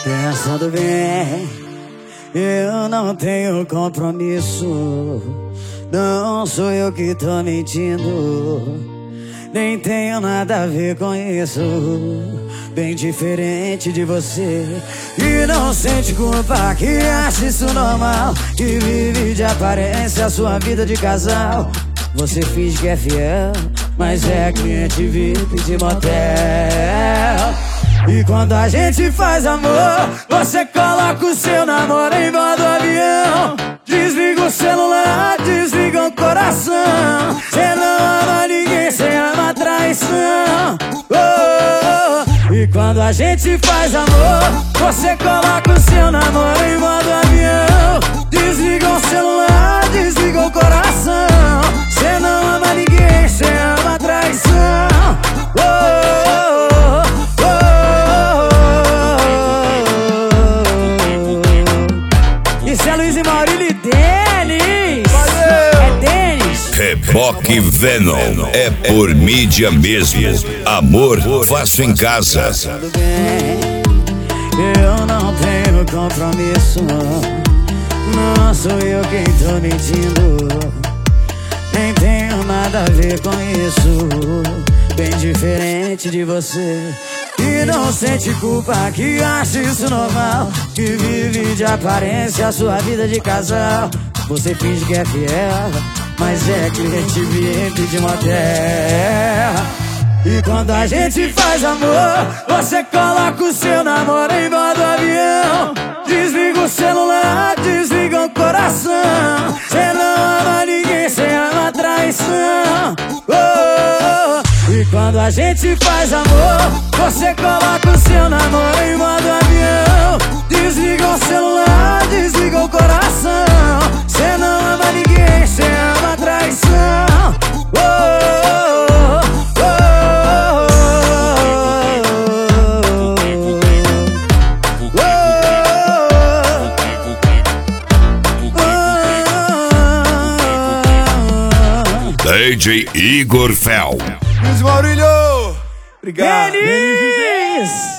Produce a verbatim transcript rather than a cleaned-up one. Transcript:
Pensando bem, eu não tenho compromisso. Não sou eu que tô mentindo, nem tenho nada a ver com isso. Bem diferente de você, e não sente culpa, que acha isso normal, que vive de aparência a sua vida de casal. Você finge que é fiel, mas é cliente V I P de motel. E quando a gente faz amor, você coloca o seu namoro em modo avião. Desliga o celular, desliga o coração. Cê não ama ninguém, cê ama traição. Oh, oh, oh. E quando a gente faz amor, você coloca o seu namoro em modo avião. Desliga o celular, desliga o coração. Cê não ama ninguém, cê ama traição. Oh, oh, oh, oh, oh. Isso é Luiz e Maurílio e Denis. É Denis. Reboque Venom é por mídia mesmo. Amor, faço em casa. Tudo bem, eu não tenho compromisso. Não sou eu quem tô mentindo, nem tenho nada a ver com isso. Bem diferente de você, e não sente culpa, que acha isso normal, que vive de aparência a sua vida de casal. Você finge que é fiel, mas é cliente V I P de motel. E quando a gente faz amor, você coloca o seu namoro em modo avião. Desliga o celular, desliga o coração. Cê não ama ninguém, cê ama traição. Oh, oh, oh. E quando a gente faz amor, você coloca o seu namoro em modo avião. Desliga o celular, desliga o coração. Cê não ama ninguém, cê ama traição. Oh, oh, oh, oh, oh, oh. D J Igor Fel. Luiz Maurílio, obrigado. Denis!